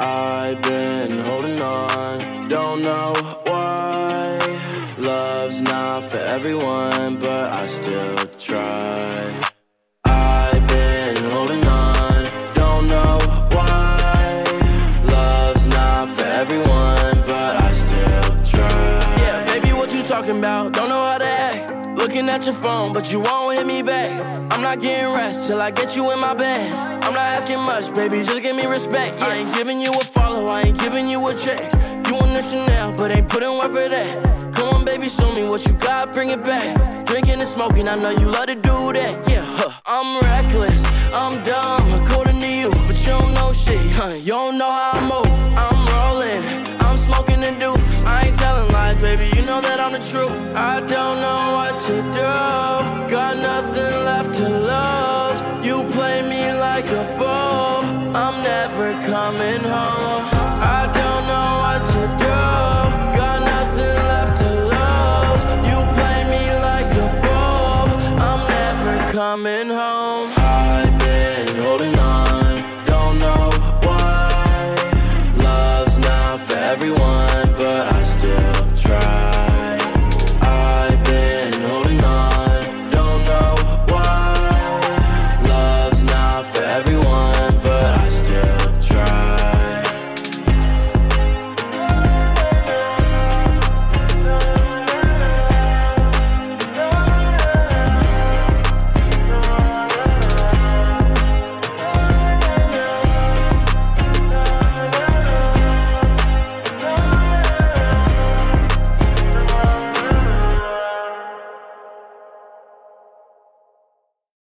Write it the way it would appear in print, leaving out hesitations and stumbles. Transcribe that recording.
I've been holding on, don't know why. Love's not for everyone, but I still try. I've been holding on, don't know why. Love's not for everyone, but I still try. Yeah, baby, what you talking about? Don't know how to act. Looking at your phone, but you won't hit me back. I'm not getting rest till I get you in my bed. I'm not asking much, baby, just give me respect. Yeah. I ain't giving you a follow, I ain't giving you a check. You want the Chanel, but ain't putting work for that. Come on, baby, show me what you got, bring it back. Drinking and smoking, I know you love to do that. Yeah, I'm reckless, I'm dumb, according to you, but you don't know shit, You don't know how I move. I'm rolling, I'm smoking and do. I ain't telling lies, baby, you know that I'm the truth. I don't know what to do, got nothing left to lose. You play me like a fool, I'm never coming home. I don't know what to do, got nothing left to lose. You play me like a fool, I'm never coming home.